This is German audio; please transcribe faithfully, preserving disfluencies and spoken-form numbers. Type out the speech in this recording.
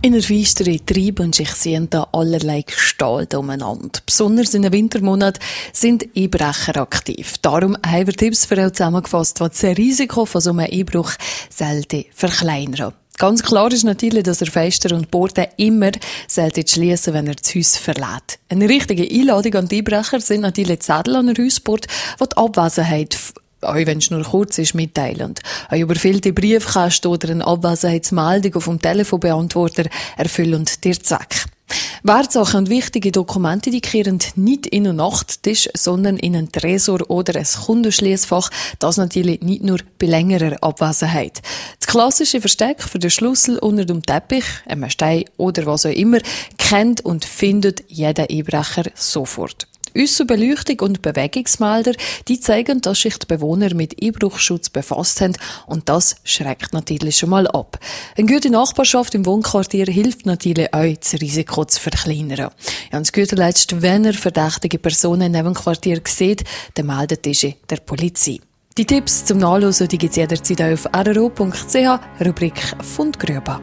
In der Feisterei treiben sich da allerlei Gestalten umeinander. Besonders in den Wintermonaten sind Einbrecher aktiv. Darum haben wir Tipps für euch zusammengefasst, die das Risiko von so einem Einbruch selten verkleinern. Ganz klar ist natürlich, dass der Fenster und Borden immer selten schließen, wenn er das Haus verlässt. Eine richtige Einladung an die Einbrecher sind natürlich Zettel an der Hausbord, die die Abwesenheit auch wenn es nur kurz ist, mitteilen. Ein überfüllte Briefkasten oder eine Abwesenheitsmeldung auf dem Telefonbeantworter erfüllen den Zweck. Wertsachen und wichtige Dokumente, die kehren nicht in den Nachttisch, sondern in einen Tresor oder ein Kundenschließfach. Das natürlich nicht nur bei längerer Abwesenheit. Das klassische Versteck für den Schlüssel unter dem Teppich, einem Stein oder was auch immer, kennt und findet jeder Einbrecher sofort. Unsere Beleuchtung und Bewegungsmelder, die zeigen, dass sich die Bewohner mit Einbruchschutz befasst haben, und das schreckt natürlich schon mal ab. Eine gute Nachbarschaft im Wohnquartier hilft natürlich auch, das Risiko zu verkleinern. Ja, und zu guter Letzt, wenn ihr verdächtige Personen neben dem Quartier seht, dann meldet diese der Polizei. Die Tipps zum Nachlesen, die gibt es jederzeit auf r r o punkt c h, Rubrik Fundgrube.